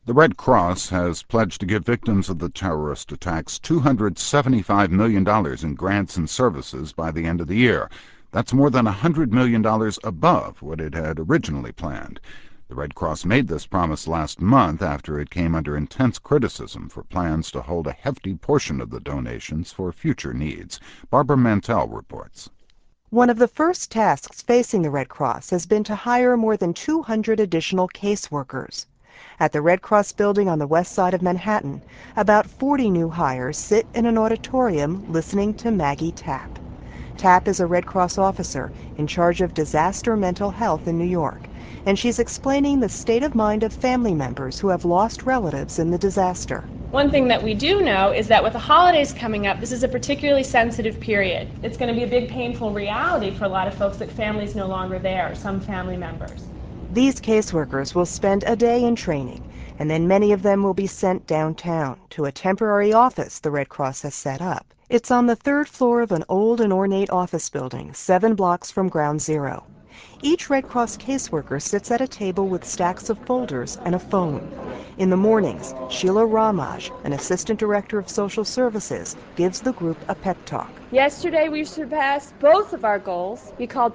The Red Cross has pledged to give victims of the terrorist attacks $275 million in grants and services by the end of the year. That's more than $100 million above what it had originally planned. The Red Cross made this promise last month after it came under intense criticism for plans to hold a hefty portion of the donations for future needs. Barbara Mantell reports. One of the first tasks facing the Red Cross has been to hire more than 200 additional caseworkers. At the Red Cross building on the west side of Manhattan, about 40 new hires sit in an auditorium listening to Maggie Tapp. Tapp is a Red Cross officer in charge of disaster mental health in New York, and she's explaining the state of mind of family members who have lost relatives in the disaster. One thing that we do know is that with the holidays coming up, this is a particularly sensitive period. It's going to be a big painful reality for a lot of folks that family's no longer there, some family members. These caseworkers will spend a day in training, and then many of them will be sent downtown to a temporary office the Red Cross has set up. It's on the third floor of an old and ornate office building, 7 blocks from Ground Zero. Each Red Cross caseworker sits at a table with stacks of folders and a phone. In the mornings, Sheila Ramaj, an assistant director of social services, gives the group a pep talk. Yesterday we surpassed both of our goals. We called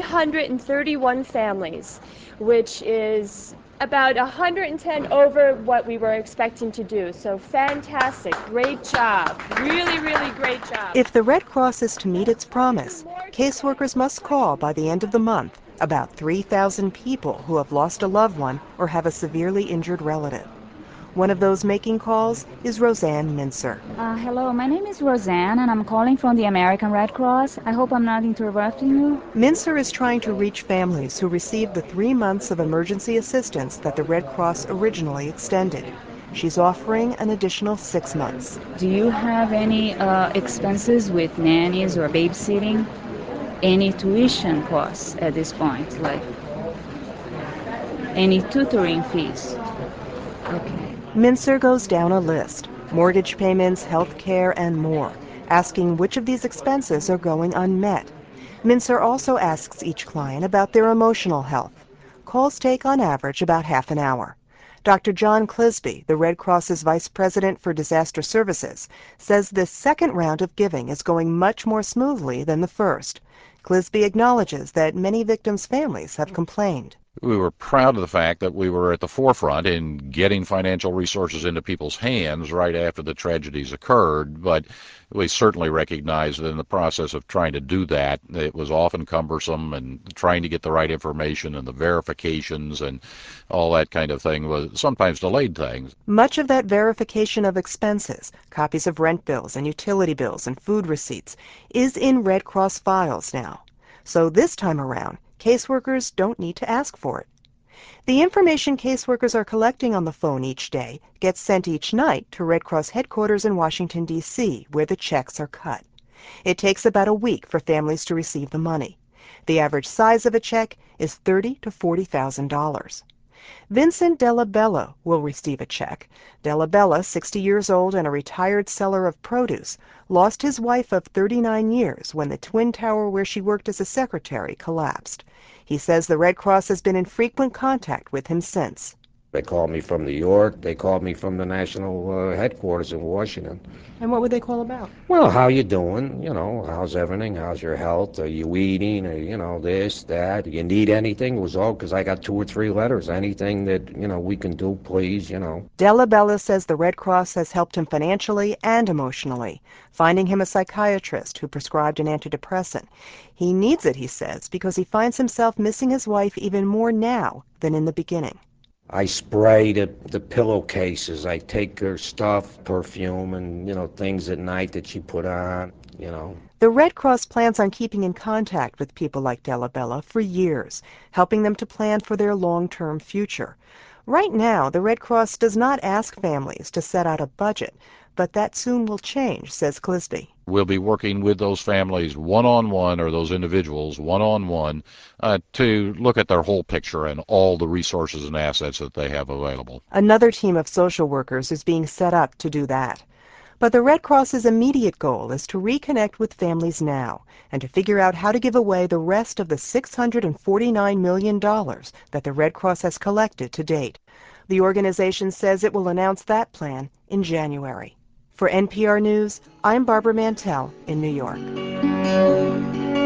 331 families, which is about 110 over what we were expecting to do. So fantastic, great job, really, really great job. If the Red Cross is to meet its promise, caseworkers must call by the end of the month about 3,000 people who have lost a loved one or have a severely injured relative. One of those making calls is Roseanne Mincer. Hello, my name is Roseanne, and I'm calling from the American Red Cross. I hope I'm not interrupting you. Mincer is trying to reach families who received the 3 months of emergency assistance that the Red Cross originally extended. She's offering an additional 6 months. Do you have any expenses with nannies or babysitting? Any tuition costs at this point, like any tutoring fees? Okay. Mincer goes down a list: mortgage payments, health care, and more, asking which of these expenses are going unmet. Mincer also asks each client about their emotional health. Calls take on average about half an hour. Dr. John Clisby, the Red Cross's Vice President for Disaster Services, says this second round of giving is going much more smoothly than the first. Clisby acknowledges that many victims' families have complained. We were proud of the fact that we were at the forefront in getting financial resources into people's hands right after the tragedies occurred, but we certainly recognize that in the process of trying to do that, it was often cumbersome, and trying to get the right information and the verifications and all that kind of thing was sometimes delayed things. Much of that verification of expenses, copies of rent bills and utility bills and food receipts, is in Red Cross files now. So this time around, caseworkers don't need to ask for it. The information caseworkers are collecting on the phone each day gets sent each night to Red Cross headquarters in Washington, D.C., where the checks are cut. It takes about a week for families to receive the money. The average size of a check is $30,000 to $40,000. Vincent Della Bella will receive a check. Della Bella, 60 years old and a retired seller of produce, lost his wife of 39 years when the Twin Tower where she worked as a secretary collapsed. He says the Red Cross has been in frequent contact with him since. They called me from New York. They called me from the national headquarters in Washington. And what would they call about? Well, how you doing? You know, how's everything? How's your health? Are you eating? Or, you know, this, that. You need anything? It was all because I got 2 or 3 letters. Anything that, you know, we can do, please, you know. Della Bella says the Red Cross has helped him financially and emotionally, finding him a psychiatrist who prescribed an antidepressant. He needs it, he says, because he finds himself missing his wife even more now than in the beginning. I spray the pillowcases. I take her stuff, perfume, and, you know, things at night that she put on, you know. The Red Cross plans on keeping in contact with people like Della Bella for years, helping them to plan for their long-term future. Right now, the Red Cross does not ask families to set out a budget, but that soon will change, says Clisby. We'll be working with those families one-on-one, or those individuals one-on-one, to look at their whole picture and all the resources and assets that they have available. Another team of social workers is being set up to do that. But the Red Cross's immediate goal is to reconnect with families now and to figure out how to give away the rest of the $649 million that the Red Cross has collected to date. The organization says it will announce that plan in January. For NPR News, I'm Barbara Mantell in New York.